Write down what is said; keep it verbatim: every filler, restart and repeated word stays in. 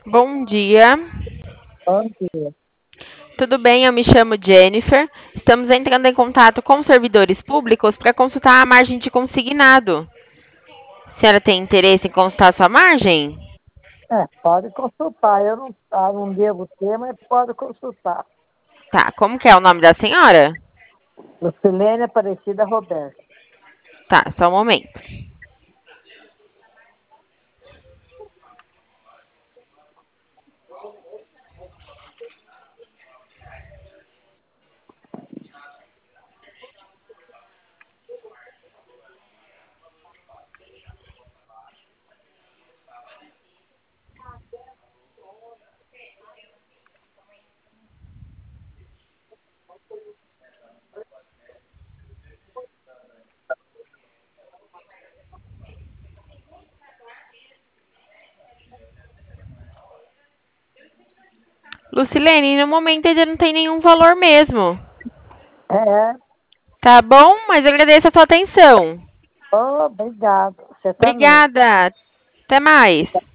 Bom dia, Bom dia. tudo bem? Eu me chamo Jennifer. Estamos entrando em contato com servidores públicos para consultar a margem de consignado. A senhora tem interesse em consultar sua margem? É, pode consultar. Eu não, ah, não devo ter, mas pode consultar. Tá, como que é o nome da senhora? Lucilene Aparecida Roberto. Tá, só um momento. Lucilene, no momento ainda não tem nenhum valor mesmo. É, Tá bom? Mas eu agradeço a sua atenção. oh, obrigado. Você também. Obrigada. Até mais.